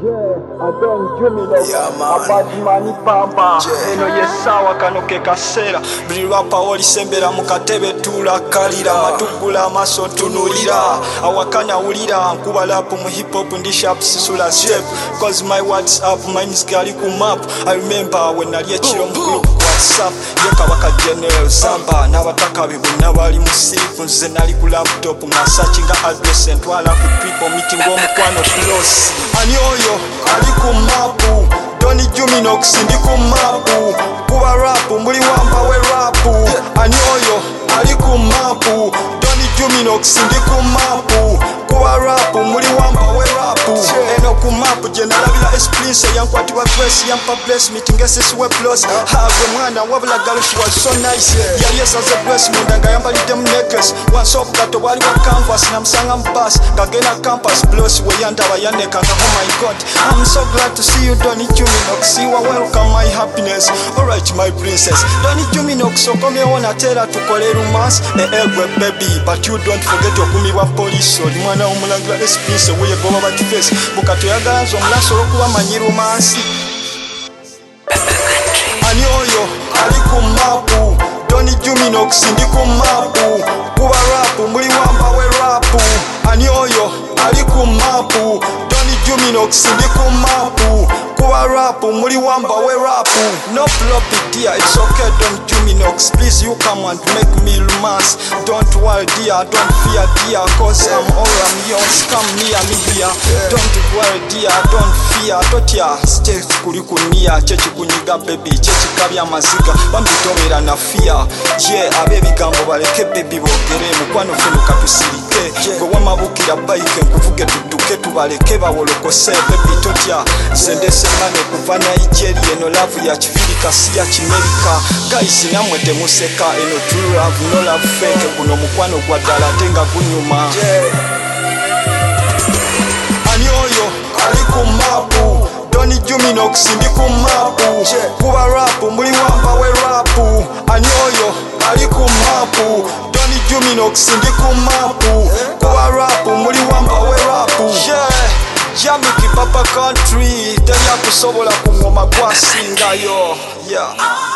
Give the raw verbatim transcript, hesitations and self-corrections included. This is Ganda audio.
Yeah, I don't do me like yeah, man. a bad money papa. Yeah. Eno yesawa kano ke kaseera. Buli lwapa olisembera mu katebe tulakalira matugula amaso tunulira awakana ulira nkuba lapu mu hip hop ndi sharp sisula step cause my words up my gali ku map. I remember when nali ekiro mu group WhatsApp yekabaka general samba n'abataka bibu n'abali mu sifu nze nali ku laptop nga searchinga address entwala ku people meeting omukwano close. Ani oyo ali ku mapu Tony Juminox ndi ku mapu kuba rap mbuli wamba we rap. Ani oyo ali ku mapu Tony Juminox ndi ku mapu kuba rap mbuli wamba we rap. Eno ku mapu je nalabira experience yankwatibwa grace yampa bless meeting esisi we plus have mwana wabula girl she was so nice yali esaze bless munda nga yambalidde mu necklace once of gato bwali wa canvas namusanga mu bus ngagenda campus plus we yandaba yanekanga. Oh my god, I'm so glad to see you Tony Juminox. You are welcome my happiness. Alright my princess Tony Juminox okomyewo natera tukole romance e egwe baby but you don't forget okumibwa police oli mwana w'omulangira experience weyegoba bati face bukato yagalanza omulaso olwokuba manyi romance. Ani oyo ali ku mapu Tony Juminox ndi ku mapu kuba rap mbuli wamba we rap. Ani oyo ali ku mapu Tony Juminox ndi ku mapu kuba rap mbuli wamba we rap. No floppy dear, it's okay Tony Juminox, please you come and make me romance. Don't worry dear, don't fear dear, cause I'm all I'm yours, come near me here. Don't worry dear, don't fear, totya stay kuli kunia chechi kunyiga baby chechi kabya maziga bambitobera na fear. Yeah, abebigambo baleke baby bogere mukwano fenuka tusirike gwe wamabukira bike nkuvuge tuduke tubaleke bawolokose baby totya sendese mane kuva Nigeria eno love ya kifirika si ya kimerika. Guys namwe temuseka eno true love no love fake kuno mukwano gwa ddala tenga gunyuma. Ani oyo ali ku mapu Tony Juminox ndi ku mapu kuba rap mbuli wamba we rap. Ani oyo ali ku mapu Tony Juminox ndi ku mapu kuba rap mbuli wamba we rap. Yeah, Jamiki Papa Country teri akusobola ku ngoma gwasingayo. Yeah.